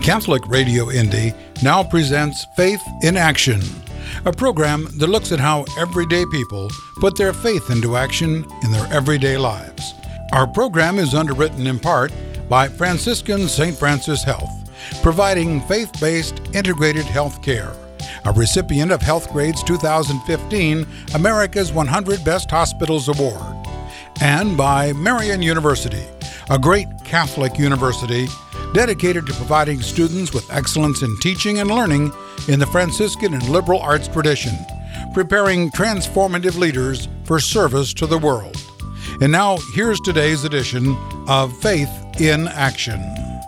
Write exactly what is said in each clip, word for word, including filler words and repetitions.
Catholic Radio Indy now presents Faith in Action, a program that looks at how everyday people put their faith into action in their everyday lives. Our program is underwritten in part by Franciscan Saint Francis Health, providing faith-based integrated health care, a recipient of HealthGrade's two thousand fifteen America's one hundred Best Hospitals Award, and by Marian University, a great Catholic university dedicated to providing students with excellence in teaching and learning in the Franciscan and liberal arts tradition, preparing transformative leaders for service to the world. And now, here's today's edition of Faith in Action.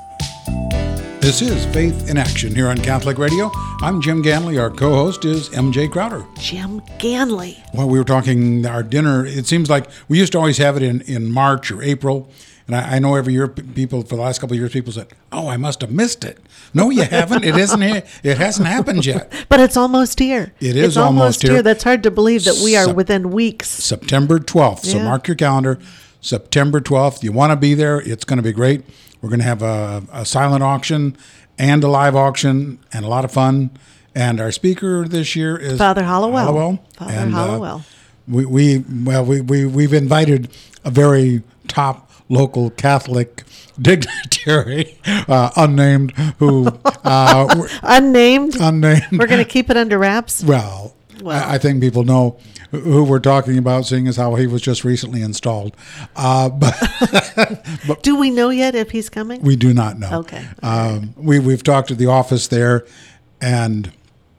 This is Faith in Action here on Catholic Radio. I'm Jim Ganley. Our co-host is M J Crowder. Jim Ganley. Well, we were talking our dinner. It seems like we used to always have it in, in March or April. And I, I know every year people, for the last couple of years, people said, oh, I must have missed it. No, you haven't. It isn't here. It hasn't happened yet. But it's almost here. It is it's almost, almost here. here. That's hard to believe that we are Sep- within weeks. September twelfth. So Yeah. mark your calendar. September twelfth. You want to be there. It's going to be great. We're going to have a, a silent auction and a live auction and a lot of fun. And our speaker this year is Father Hollowell. Hollowell. Father and, Hollowell. Uh, we, we, well, we, we, we've invited a very top local Catholic dignitary, uh, unnamed, who... Uh, Unnamed? unnamed. We're going to keep it under wraps? Well, Well. I, I think people know who we're talking about, seeing as how he was just recently installed. Uh, but, but Do we know yet if he's coming? we do not know. Okay. Um, we, we've talked to the office there, and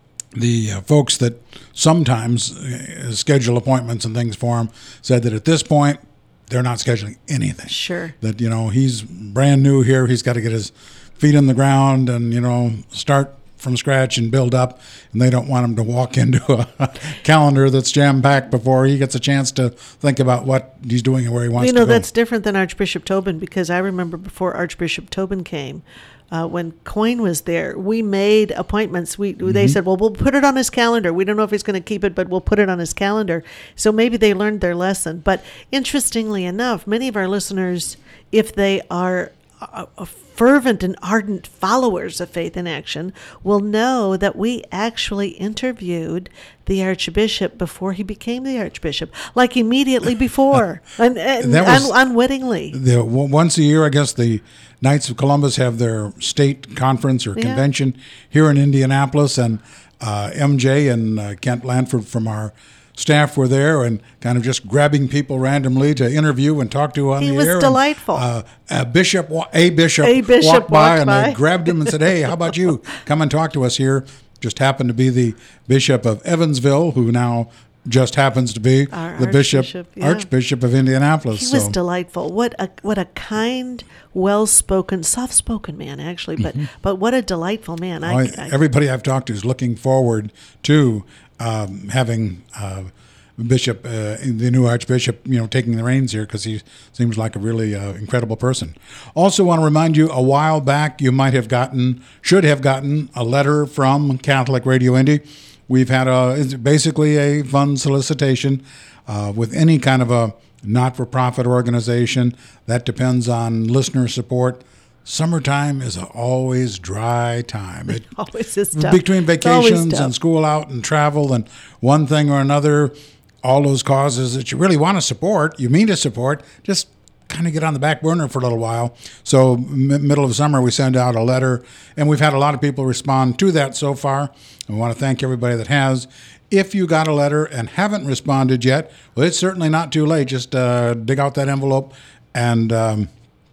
the uh, folks that sometimes uh, schedule appointments and things for him said that at this point, they're not scheduling anything. Sure. That, you know, he's brand new here. He's got to get his feet in the ground and, you know, start from scratch and build up. And they don't want him to walk into a calendar that's jam-packed before he gets a chance to think about what he's doing and where he wants You know, to go. that's different than Archbishop Tobin, because I remember before Archbishop Tobin came, uh, when Coyne was there, we made appointments. We Mm-hmm. They said, well, we'll put it on his calendar. We don't know if he's going to keep it, but we'll put it on his calendar. So maybe they learned their lesson. But interestingly enough, many of our listeners, if they are a, a fervent and ardent followers of Faith in Action, will know that we actually interviewed the Archbishop before he became the Archbishop, like immediately before, and, and That was- un- unwittingly. The, w- once a year, I guess the Knights of Columbus have their state conference or Yeah. convention here in Indianapolis, and uh, M J and uh, Kent Lanford from our staff were there and kind of just grabbing people randomly to interview and talk to on He the was air. And, delightful. uh, a bishop, wa- a bishop, A bishop walked by walked and by. they grabbed him and said, "Hey, how about you come and talk to us here?" Just happened to be the Bishop of Evansville, who now just happens to be Our the Bishop, Archbishop, yeah. Archbishop of Indianapolis. He was So- delightful. What a what a kind, well-spoken, soft-spoken man, actually. But but what a delightful man. I, Well, I, everybody I've talked to is looking forward to um, having uh, Bishop, uh, the new Archbishop, you know, taking the reins here, because he seems like a really uh, incredible person. Also want to remind you, a while back you might have gotten, should have gotten, a letter from Catholic Radio Indy. We've had a it's basically a fund solicitation uh, with any kind of a not-for-profit organization. That depends on listener support. Summertime is a always dry time. It, always is tough. between It's always vacations tough. and school out and travel and one thing or another, all those causes that you really want to support, you mean to support, just kind of get on the back burner for a little while. So m- middle of summer, we send out a letter, and we've had a lot of people respond to that so far. I want to thank everybody that has. If you got a letter and haven't responded yet, well, it's certainly not too late. Just uh, dig out that envelope and um,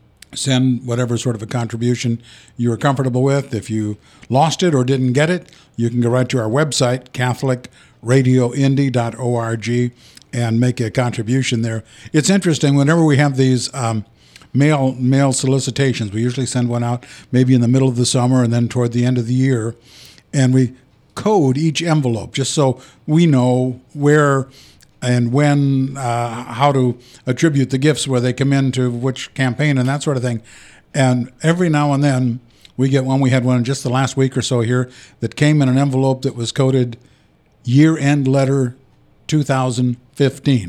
send whatever sort of a contribution you are comfortable with. If you lost it or didn't get it, you can go right to our website, catholic radio indy dot org, and make a contribution there. It's interesting, whenever we have these um, mail mail solicitations, we usually send one out maybe in the middle of the summer and then toward the end of the year, and we code each envelope just so we know where and when, uh, how to attribute the gifts, where they come into which campaign and that sort of thing. And every now and then we get one. We had one just the last week or so here that came in an envelope that was coded year-end letter two thousand fifteen.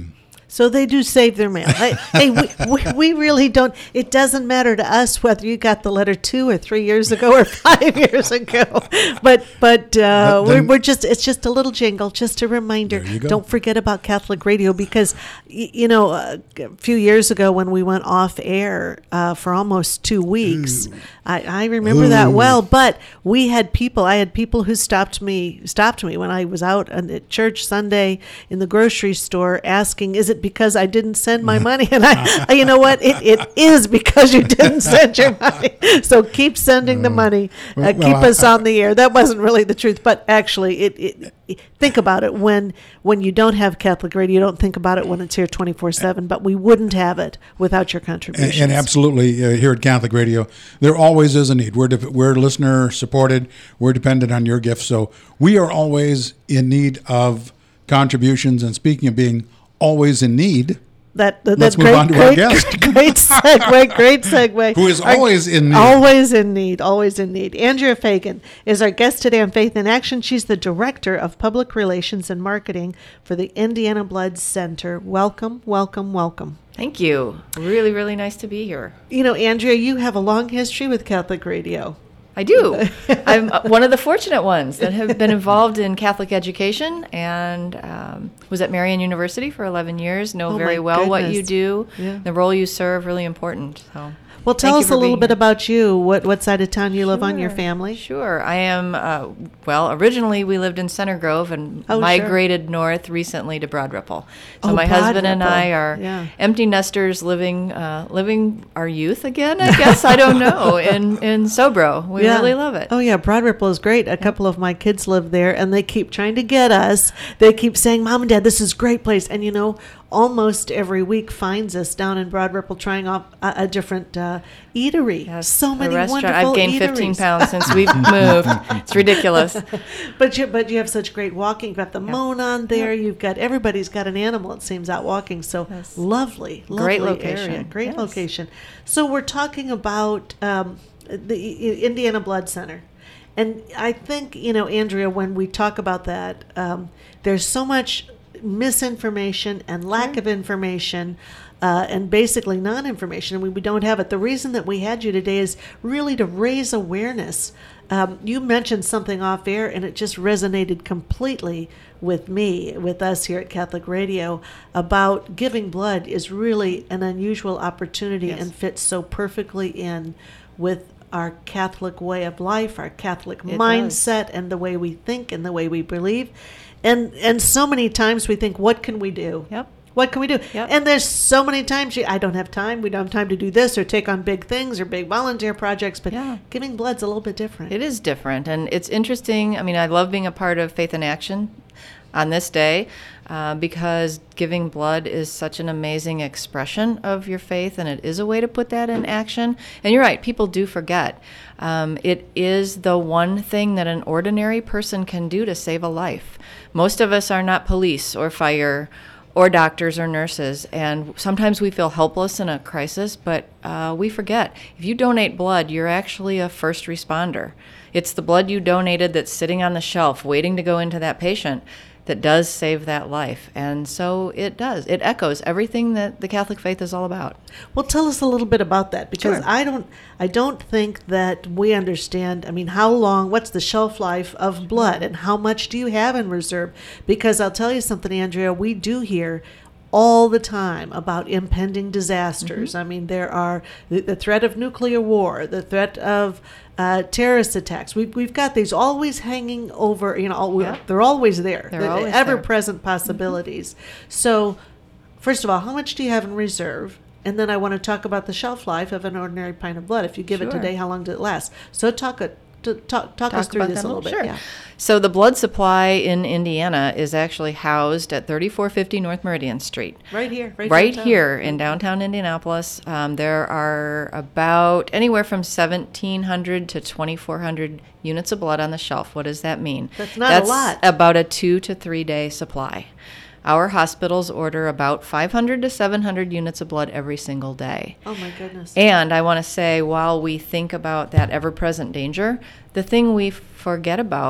So they do save their mail. Hey, hey we, we, we really don't. It doesn't matter to us whether you got the letter two or three years ago or five years ago. But but, uh, but then, we're, we're just it's just a little jingle, just a reminder. There you go. Don't forget about Catholic Radio because y- you know uh, a few years ago when we went off air uh, for almost two weeks, Ooh. I, I remember Ooh. that well. But we had people. I had people who stopped me stopped me when I was out at church Sunday in the grocery store asking, "Is it because I didn't send my money?" And I, you know what? It it is because you didn't send your money. So keep sending the money. Uh, well, keep well, us I- on the air. That wasn't really the truth, but actually, it, it, it. Think about it. When when you don't have Catholic Radio, you don't think about it when it's here twenty-four seven. But we wouldn't have it without your contributions. And, and absolutely, uh, here at Catholic Radio, there always is a need. We're de- we're listener supported. We're dependent on your gifts, so we are always in need of contributions. And speaking of being always in need, That, that Let's that move great, on to our great, guest. Great segue, great segue. Who is Our- always in need. Always in need, always in need. Andrea Fagan is our guest today on Faith in Action. She's the Director of Public Relations and Marketing for the Indiana Blood Center. Welcome, welcome, welcome. Thank you. Really, really nice to be here. You know, Andrea, you have a long history with Catholic Radio. I do. I'm uh, one of the fortunate ones that have been involved in Catholic education and um, was at Marian University for eleven years. Know Oh, very my well what you goodness. do. Yeah. The role you serve, really important. So, Well, tell thank you us for a little being bit here. about you. What what side of town you live on, your Sure. family? Sure. I am, uh, well, originally we lived in Center Grove and Oh, sure. migrated north recently to Broad Ripple. So Oh, my Broad husband and Ripple. I are Yeah. empty nesters living uh, living our youth again, I guess. I don't know. In, in Sobro. We really love it. Oh, yeah. Broad Ripple is great. A couple of my kids live there, and they keep trying to get us. They keep saying, Mom and Dad, this is a great place. And, you know, almost every week finds us down in Broad Ripple trying off a, a different uh, eatery. Yes, so a many restaurant. wonderful I've gained eateries. fifteen pounds since we've moved. It's ridiculous. But you, but you have such great walking. You've got the Monon there. You've got, everybody's got an animal, it seems, out walking. So Yes. lovely, lovely Great area. location. Great Yes. location. So we're talking about um, the I- Indiana Blood Center. And I think, you know, Andrea, when we talk about that, um, there's so much misinformation and lack of information uh, and basically non-information, and we, we don't have it. The reason that we had you today is really to raise awareness. Um, you mentioned something off air, and it just resonated completely with me, with us here at Catholic Radio, about giving blood is really an unusual opportunity Yes. and fits so perfectly in with our Catholic way of life, our Catholic It mindset, and the way we think and the way we believe. And and so many times we think, what can we do? Yep. What can we do? Yep. And there's so many times you, I don't have time. We don't have time to do this or take on big things or big volunteer projects. But Yeah. giving blood's a little bit different. It is different, and it's interesting. I mean, I love being a part of Faith in Action on this day uh, because giving blood is such an amazing expression of your faith, and it is a way to put that in action. And you're right, people do forget. Um, it is the one thing that an ordinary person can do to save a life. Most of us are not police or fire or doctors or nurses, and sometimes we feel helpless in a crisis, but uh, we forget. If you donate blood, you're actually a first responder. It's the blood you donated that's sitting on the shelf waiting to go into that patient that does save that life. And so it does. It echoes everything that the Catholic faith is all about. Well, tell us a little bit about that, because Sure. I don't, I don't think that we understand. I mean, how long? What's the shelf life of blood, and how much do you have in reserve? Because I'll tell you something, Andrea. We do hear all the time about impending disasters. I mean, there are the, the threat of nuclear war, the threat of uh, terrorist attacks. We've we've got these always hanging over. You know, all, Yeah. they're always there. They're The always ever-present possibilities. So, first of all, how much do you have in reserve? And then I want to talk about the shelf life of an ordinary pint of blood. If you give it Sure. today, how long does it last? So talk a, to, talk, talk us Talk through about this that a little bit. Sure. Yeah. So the blood supply in Indiana is actually housed at thirty-four fifty North Meridian Street. Right here. Right, Right downtown. here in downtown Indianapolis. Um, there are about anywhere from seventeen hundred to twenty-four hundred units of blood on the shelf. What does that mean? That's not a That's lot. about a two to three day supply. Our hospitals order about five hundred to seven hundred units of blood every single day. Oh my goodness. And I want to say, while we think about that ever-present danger, the thing we forget about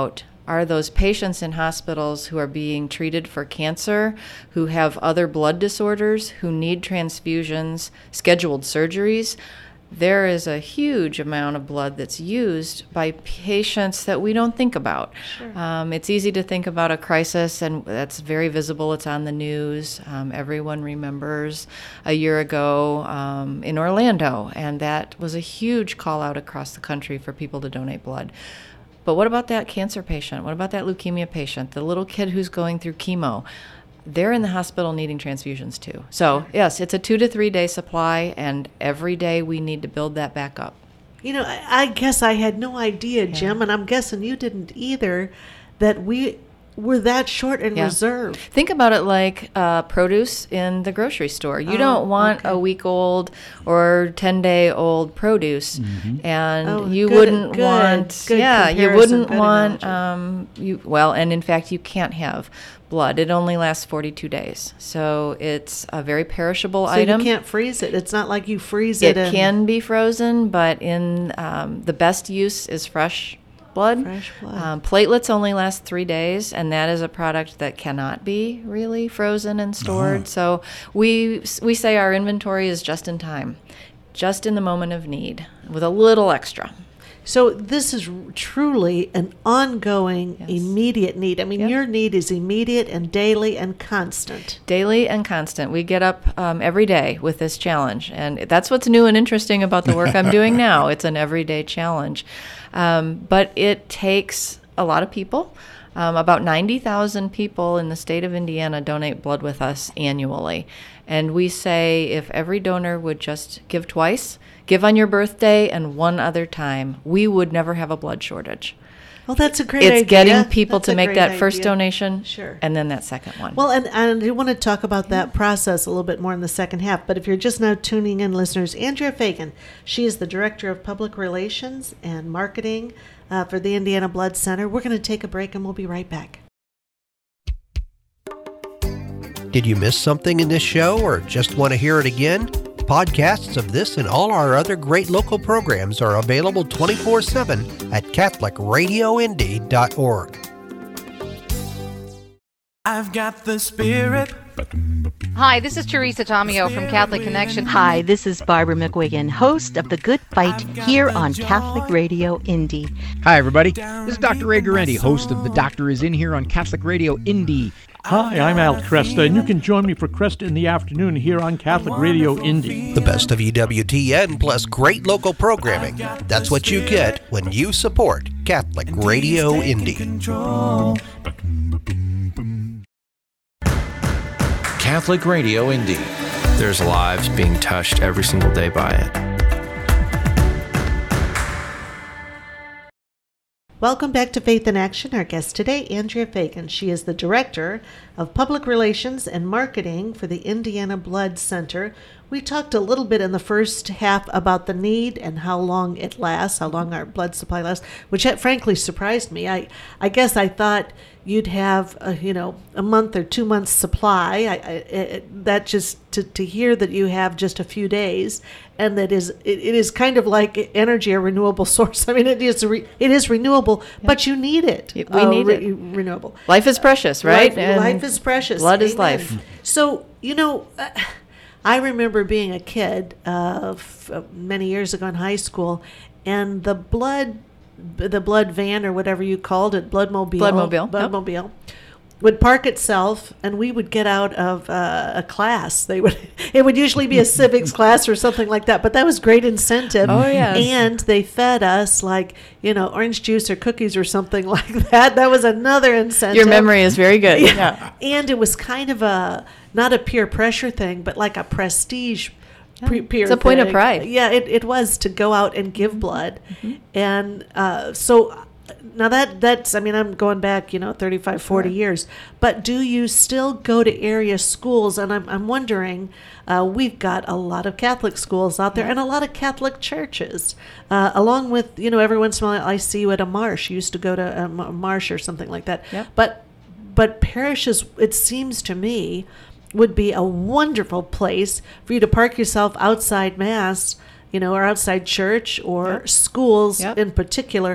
are those patients in hospitals who are being treated for cancer, who have other blood disorders, who need transfusions, scheduled surgeries. There is a huge amount of blood that's used by patients that we don't think about. Sure. Um, it's easy to think about a crisis, and that's very visible. It's on the news. Um, everyone remembers a year ago um, in Orlando, and that was a huge call out across the country for people to donate blood. But what about that cancer patient? What about that leukemia patient? The little kid who's going through chemo? They're in the hospital needing transfusions too. So yes, it's a two to three day supply, and every day we need to build that back up. You know, I, I guess I had no idea, Jim, Yeah. and I'm guessing you didn't either, that we were that short in Yeah. reserve. Think about it like uh, produce in the grocery store. You Oh, don't want okay. a week old or ten day old produce, and Oh, you good- wouldn't good- want. good yeah, you comparison, wouldn't good want. analogy. Um, you well, and in fact, you can't have blood. It only lasts forty-two days, so it's a very perishable So item. you can't freeze it. It's not like you freeze It it. and can be frozen, but in um, the best use is fresh blood. Fresh blood. Um, platelets only last three days, and that is a product that cannot be really frozen and stored. So we we say our inventory is just in time, just in the moment of need, with a little extra. So this is r- truly an ongoing, Yes. immediate need. I mean, Yep. your need is immediate and daily and constant. Daily and constant. We get up um, every day with this challenge, and that's what's new and interesting about the work I'm doing now. It's an everyday challenge, um, but it takes a lot of people. Um, about ninety thousand people in the state of Indiana donate blood with us annually, and we say if every donor would just give twice, give on your birthday and one other time, we would never have a blood shortage. Well, that's a great It's idea. getting people That's to a make great that first idea. donation, Sure. and then that second one. Well, and, and I do want to talk about that process a little bit more in the second half. But if you're just now tuning in, listeners, Andrea Fagan, she is the Director of Public Relations and Marketing uh, for the Indiana Blood Center. We're going to take a break, and we'll be right back. Did you miss something in this show or just want to hear it again? Podcasts of this and all our other great local programs are available twenty-four seven at catholic radio indy dot org. I've got the spirit. Hi, this is Teresa Tomeo from Catholic Connection. Hi, this is Barbara McGuigan, host of The Good Fight here on Catholic Radio Indy. Hi, everybody. This is Doctor Ray Guarendi, host of The Doctor is In here on Catholic Radio Indy. Hi, I'm Al Cresta, and you can join me for Cresta in the afternoon here on Catholic Radio Indy. The best of E W T N plus great local programming. That's what you get when you support Catholic Radio Indy. Catholic Radio Indy. There's lives being touched every single day by it. Welcome back to Faith in Action. Our guest today, Andrea Fagan. She is the Director of Public Relations and Marketing for the Indiana Blood Center. We talked a little bit in the first half about the need and how long it lasts, how long our blood supply lasts, which had frankly surprised me. I, I guess I thought you'd have, a, you know, a month or two months supply. I, I, it, that just to, to hear that you have just a few days, and that is it, it is kind of like energy, a renewable source. I mean, it is re, it is renewable, but you need it. Yeah, we need re, it. Renewable. Life is precious, right? Life, And life is precious. Blood is Amen. life. So, you know, uh, I remember being a kid uh, f- uh, many years ago in high school, and the blood, the blood van or whatever you called it, bloodmobile, Bloodmobile, yep. bloodmobile, would park itself, and we would get out of uh, a class. They would, it would usually be a civics class or something like that. But that was great incentive. Oh, yes. And they fed us like you know orange juice or cookies or something like that. That was another incentive. Your memory is very good. Yeah. And it was kind of a not a peer pressure thing, but like a prestige pre- peer It's a point of thing. pride. Yeah, it, it was to go out and give blood. And uh, so now that that's, I mean, I'm going back, you know, thirty-five, forty years. But do you still go to area schools? And I'm, I'm wondering, uh, we've got a lot of Catholic schools out there and a lot of Catholic churches, uh, along with, you know, every once in a while I see you at a marsh. You used to go to a marsh or something like that. Yep. But but parishes, it seems to me, would be a wonderful place for you to park yourself outside Mass, you know, or outside church or Yep. schools Yep. in particular,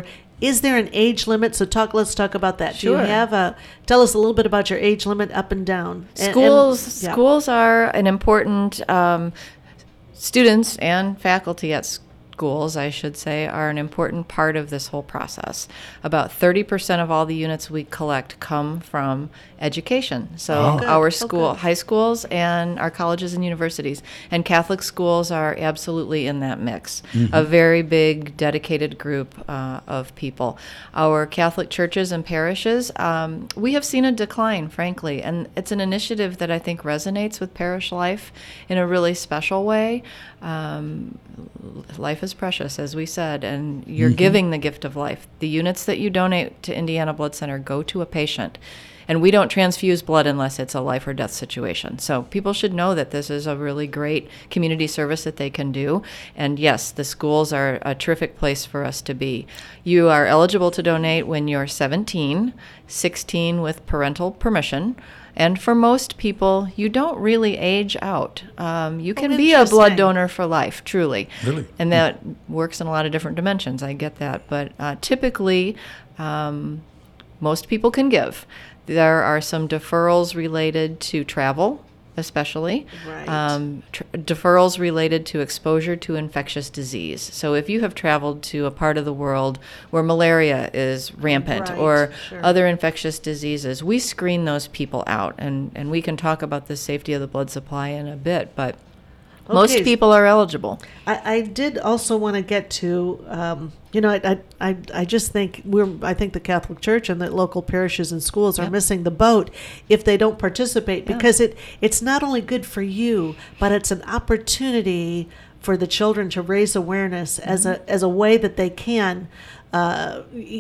Is there an age limit? So talk. Let's talk about that. Sure. Do you have a? Tell us a little bit about your age limit up and down. And- Schools and- yeah. schools are an important um, students and faculty at schools, I should say, are an important part of this whole process. About thirty percent of all the units we collect come from education. So Oh. Good. our Oh, school, good. high schools and our colleges and universities. And Catholic schools are absolutely in that mix. A very big, dedicated group uh, of people. Our Catholic churches and parishes, um, we have seen a decline, frankly. And it's an initiative that I think resonates with parish life in a really special way. Um, life is precious, as we said, and you're giving the gift of life. The units that you donate to Indiana Blood Center go to a patient. And we don't transfuse blood unless it's a life or death situation. So people should know that this is a really great community service that they can do. And yes, the schools are a terrific place for us to be. You are eligible to donate when you're seventeen, sixteen with parental permission. And for most people, you don't really age out. Um, you can Oh, be a blood interesting. donor for life, truly. Really? And that works in a lot of different dimensions. I get that. But uh, typically, um, most people can give. There are some deferrals related to travel, especially. Right. Um, tr- deferrals related to exposure to infectious disease. So if you have traveled to a part of the world where malaria is rampant Right, or sure. other infectious diseases, we screen those people out. And, and we can talk about the safety of the blood supply in a bit, but most Okay. people are eligible. I, I did also want to get to, um, you know, I, I, I, I just think we're, I think the Catholic Church and the local parishes and schools are Yep. missing the boat if they don't participate, Yeah. because it, it's not only good for you, but it's an opportunity for the children to raise awareness as a, as a way that they can uh,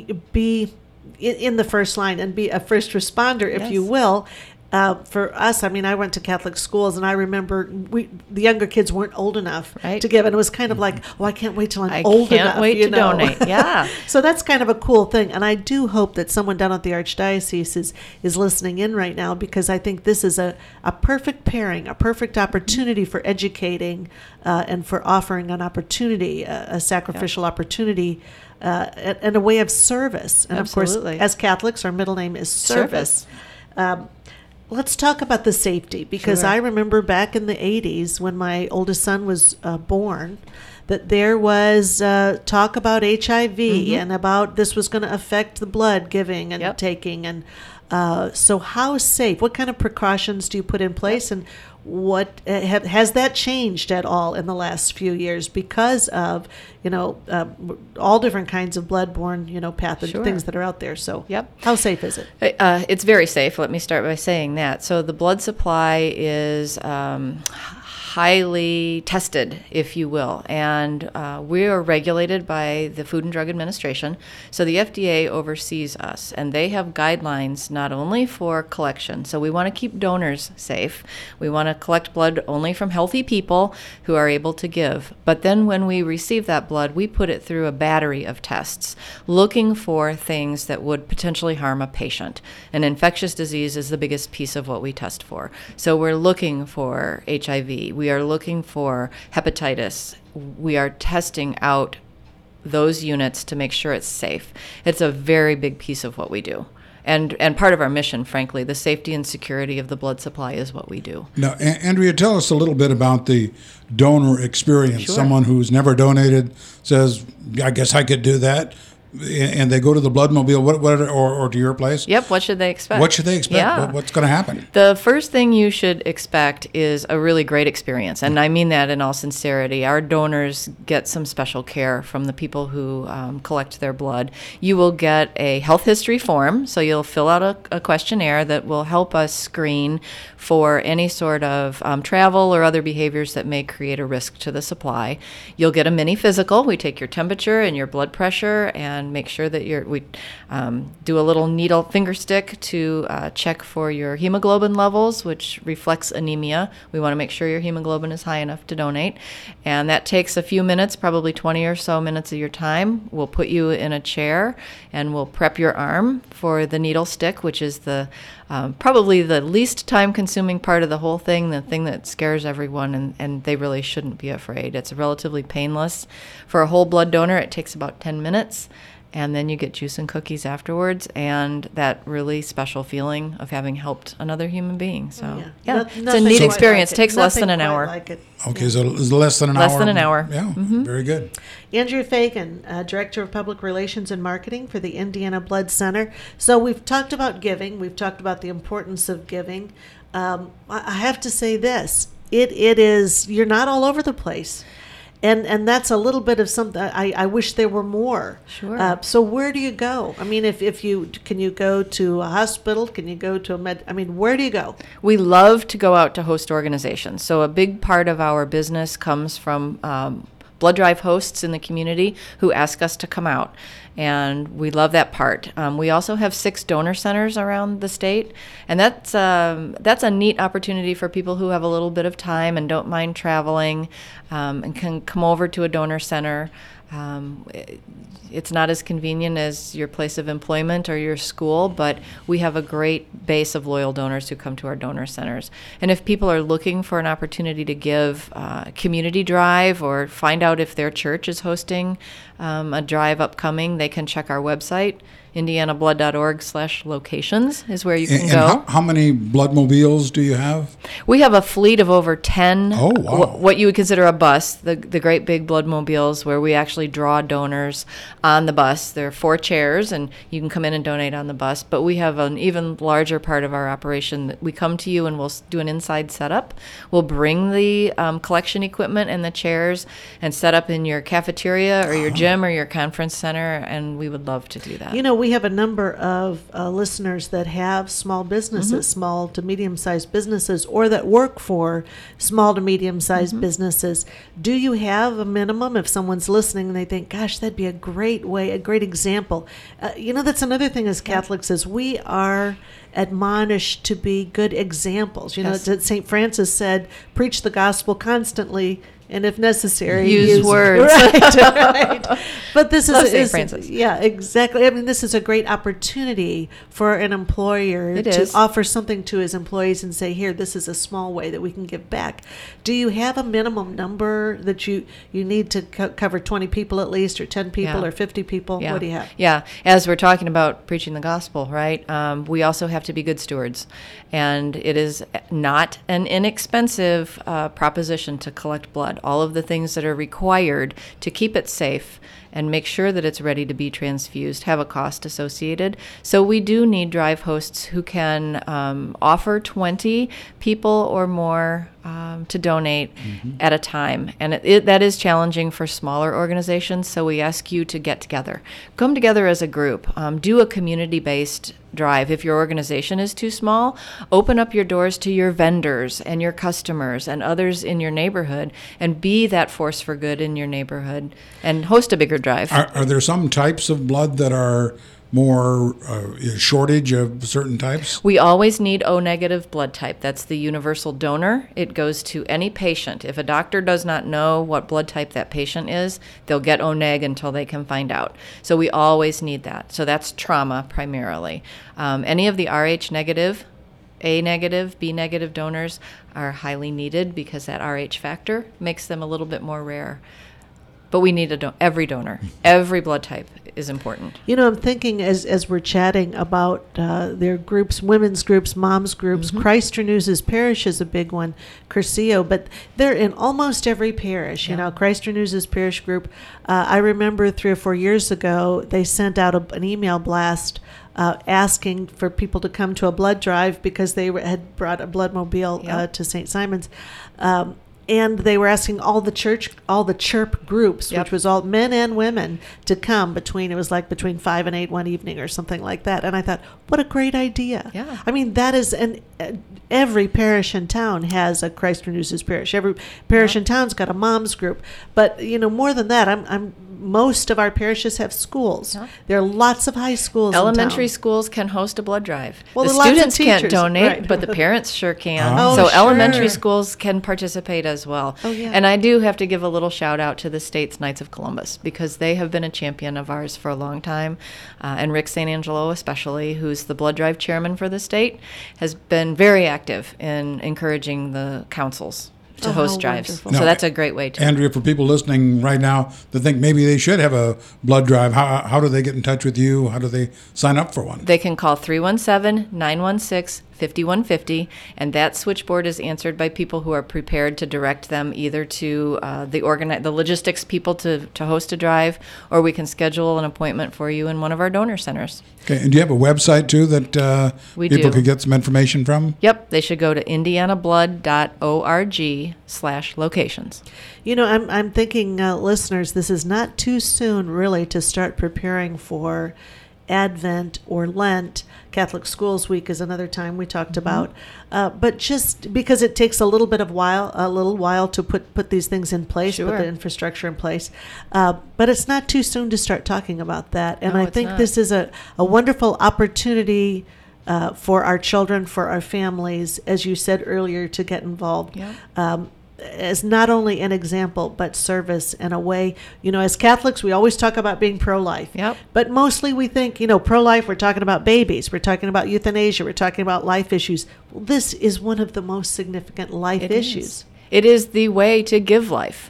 be in, in the first line and be a first responder, if Yes. you will. Uh, for us, I mean, I went to Catholic schools, and I remember we the younger kids weren't old enough Right. to give, and it was kind of like, oh, I can't wait till I'm I old can't enough. wait you to know? donate. Yeah. So that's kind of a cool thing, and I do hope that someone down at the Archdiocese is is listening in right now, because I think this is a, a perfect pairing, a perfect opportunity for educating uh, and for offering an opportunity, a, a sacrificial opportunity. Uh, and, and a way of service. And Absolutely. of course, as Catholics, our middle name is service. Service. Um, let's talk about the safety, because Sure. I remember back in the eighties when my oldest son was uh, born, that there was uh, talk about H I V Mhm. and about this was going to affect the blood giving and Yep. taking. And uh, so how safe, what kind of precautions do you put in place? And what uh, have, has that changed at all in the last few years because of, you know, uh, all different kinds of bloodborne, you know, pathogens, Sure. things that are out there? So Yep. how safe is it? Uh, it's very safe. Let me start by saying that. So the blood supply is um, highly tested, if you will, and uh, we are regulated by the Food and Drug Administration. So the F D A oversees us, and they have guidelines not only for collection. So we want to keep donors safe. We want to collect blood only from healthy people who are able to give. But then when we receive that blood, we put it through a battery of tests, looking for things that would potentially harm a patient. And infectious disease is the biggest piece of what we test for. So we're looking for H I V. We are looking for hepatitis. We are testing out those units to make sure it's safe. It's a very big piece of what we do. And and part of our mission, frankly, the safety and security of the blood supply is what we do. Now, A- Andrea, tell us a little bit about the donor experience. Sure. Someone who's never donated says, I guess I could do that. And they go to the Bloodmobile, what, what, or, or to your place. Yep, what should they expect? What should they expect? Yeah. What, what's going to happen? The first thing you should expect is a really great experience, and I mean that in all sincerity. Our donors get some special care from the people who um, collect their blood. You will get a health history form, so you'll fill out a, a questionnaire that will help us screen for any sort of um, travel or other behaviors that may create a risk to the supply. You'll get a mini physical. We take your temperature and your blood pressure and make sure that you're, we um, do a little needle finger stick to uh, check for your hemoglobin levels, which reflects anemia. We want to make sure your hemoglobin is high enough to donate. And that takes a few minutes, probably twenty or so minutes of your time. We'll put you in a chair and we'll prep your arm for the needle stick, which is the um, probably the least time-consuming part of the whole thing, the thing that scares everyone, and, and they really shouldn't be afraid. It's relatively painless. For a whole blood donor, it takes about ten minutes. and then you get juice and cookies afterwards, and that really special feeling of having helped another human being. So, Oh, yeah. yeah, No- it's a nothing neat quite experience. like It takes less Nothing than an quite hour. like it. Okay, so it's less than an Less hour. than an hour. Yeah, Mhm. very good. Andrea Fagan, uh, Director of Public Relations and Marketing for the Indiana Blood Center. So we've talked about giving. We've talked about the importance of giving. Um, I I have to say this. It It is, you're not all over the place. And and that's a little bit of something, I, I wish there were more. Sure. Uh, so where do you go? I mean, if, if you, can you go to a hospital? Can you go to a med, I mean, where do you go? We love to go out to host organizations. So a big part of our business comes from um, blood drive hosts in the community who ask us to come out. And we love that part. Um, we also have six donor centers around the state, and that's um, that's a neat opportunity for people who have a little bit of time and don't mind traveling, um, and can come over to a donor center. Um, it- it's not as convenient as your place of employment or your school, but we have a great base of loyal donors who come to our donor centers. And if people are looking for an opportunity to give uh, a community drive or find out if their church is hosting um, a drive upcoming, they can check our website. indiana blood dot org slash locations is where you can And, go. and how, how many bloodmobiles do you have? We have a fleet of over ten, Oh, wow. wh- what you would consider a bus, the the great big bloodmobiles where we actually draw donors on the bus. There are four chairs, and you can come in and donate on the bus. But we have an even larger part of our operation. That we come to you and we'll s- do an inside setup. We'll bring the um, collection equipment and the chairs and set up in your cafeteria or your gym or your conference center, and we would love to do that. You know, we have a number of uh, listeners that have small businesses, Mm-hmm. small to medium-sized businesses, or that work for small to medium-sized Mm-hmm. businesses. Do you have a minimum if someone's listening and they think, gosh, that'd be a great way, a great example? Uh, you know, that's another thing as Catholics is we are admonished to be good examples. You know, Yes. that Saint Francis said, preach the gospel constantly, and if necessary, Use words. Right, right. But this Love is, Saint is Francis. yeah, exactly. I mean, this is a great opportunity for an employer It to is. offer something to his employees and say, here, this is a small way that we can give back. Do you have a minimum number that you, you need to co- cover twenty people at least, or ten people, Yeah. or fifty people? Yeah. What do you have? Yeah. As we're talking about preaching the gospel, right? Um, we also have to be good stewards. And it is not an inexpensive uh, proposition to collect blood. All of the things that are required to keep it safe and make sure that it's ready to be transfused have a cost associated. So we do need drive hosts who can um, offer twenty people or more um, to donate at a time. And it, it, that is challenging for smaller organizations, so we ask you to get together. Come together as a group. Um, do a community-based drive. If your organization is too small, open up your doors to your vendors and your customers and others in your neighborhood, and be that force for good in your neighborhood and host a bigger drive. Are, are there some types of blood that are more uh, shortage of certain types? We always need O negative blood type. That's the universal donor. It goes to any patient. If a doctor does not know what blood type that patient is, they'll get O neg until they can find out. So we always need that. So that's trauma primarily. Um, any of the R H negative, A negative, B negative donors are highly needed because that R H factor makes them a little bit more rare. But we need a do- every donor. Every blood type is important. You know, I'm thinking as as we're chatting about uh, their groups, women's groups, moms groups. Mm-hmm. Christ Renews Parish is a big one, Curcio, but they're in almost every parish. You Yeah. know, Christ Renews Parish group. Uh, I remember three or four years ago, they sent out a, an email blast uh, asking for people to come to a blood drive because they were, had brought a blood mobile uh, Yep. to Saint Simon's. Um, And they were asking all the church, all the chirp groups, Yep. which was all men and women, to come between, it was like between five and eight one evening or something like that. And I thought, what a great idea. Yeah. I mean, that is, and uh, every parish in town has a Christ Renews His Parish. Every parish in town's got a mom's group. But, you know, more than that, I'm, I'm most of our parishes have schools. Yeah. There are lots of high schools Elementary in town. schools can host a blood drive. Well, the there are lots of students can't teachers, donate, right. but the parents sure can. Oh, so sure. elementary schools can participate as well. Oh, yeah. And I do have to give a little shout out to the state's Knights of Columbus, because they have been a champion of ours for a long time. Uh, and Rick Saint Angelo especially, who's the blood drive chairman for the state, has been very active in encouraging the councils to Oh, host how drives. wonderful. So Now, that's a great way to. Andrea, for people listening right now that think maybe they should have a blood drive, how, how do they get in touch with you? How do they sign up for one? They can call three one seven, nine one six, five one five zero, and that switchboard is answered by people who are prepared to direct them either to uh, the organi- the logistics people to, to host a drive, or we can schedule an appointment for you in one of our donor centers. Okay, and do you have a website too that uh, We people do. could get some information from? Yep, they should go to indiana blood dot org slash locations. You know, I'm I'm thinking, uh, listeners, this is not too soon, really, to start preparing for Advent or Lent. Catholic Schools Week is another time we talked Mm-hmm. about, uh, but just because it takes a little bit of while, a little while to put put these things in place, Sure. put the infrastructure in place. Uh, but it's not too soon to start talking about that, and No, I it's think not. this is a a wonderful opportunity. Uh, for our children, for our families, as you said earlier, to get involved. Yep. Um, as not only an example, but service in a way. You know, as Catholics, we always talk about being pro-life. Yep. But mostly we think, you know, pro-life, we're talking about babies, we're talking about euthanasia, we're talking about life issues. Well, this is one of the most significant life It issues. is. It is the way to give life.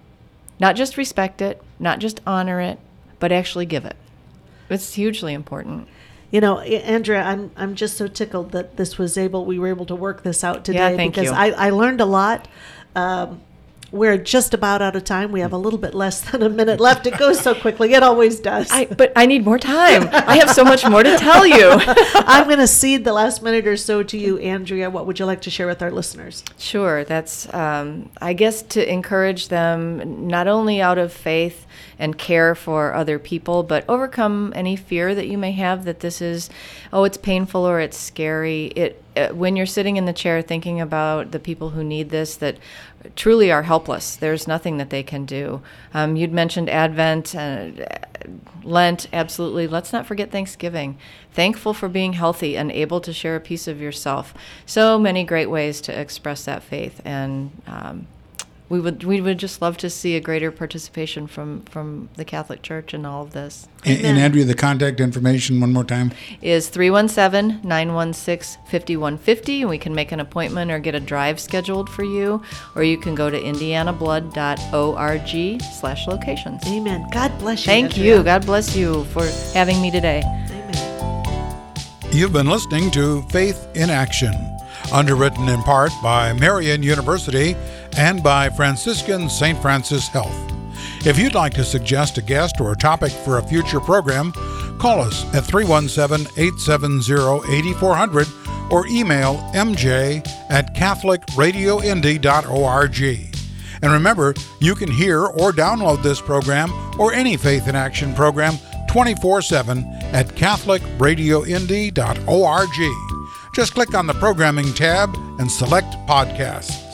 Not just respect it, not just honor it, but actually give it. It's hugely important. You know, A- Andrea, I'm I'm just so tickled that this was able we were able to work this out today thank because you. I, I learned a lot. Um, we're just about out of time. We have a little bit less than a minute left. It goes so quickly. It always does. I, but I need more time. I have so much more to tell you. I'm going to cede the last minute or so to you, Andrea. What would you like to share with our listeners? Sure. That's, um, I guess, to encourage them not only out of faith and care for other people, but overcome any fear that you may have that this is, oh, it's painful or it's scary. It uh, when you're sitting in the chair thinking about the people who need this, that truly are helpless. There's nothing that they can do. Um, you'd mentioned Advent, uh, Lent, absolutely. Let's not forget Thanksgiving. Thankful for being healthy and able to share a piece of yourself. So many great ways to express that faith, and um, we would we would just love to see a greater participation from, from the Catholic Church in all of this. And, and Andrea, the contact information one more time. Is three one seven, nine one six, five one five zero, and we can make an appointment or get a drive scheduled for you, or you can go to indiana blood dot org slash locations. Amen. God bless you. Thank Andrea. you. God bless you for having me today. You've been listening to Faith in Action, underwritten in part by Marian University and by Franciscan Saint Francis Health. If you'd like to suggest a guest or a topic for a future program, call us at three one seven, eight seven zero, eight four zero zero or email m j at catholic radio indy dot org. And remember, you can hear or download this program or any Faith in Action program twenty-four seven at catholic radio indy dot org. Just click on the programming tab and select podcasts.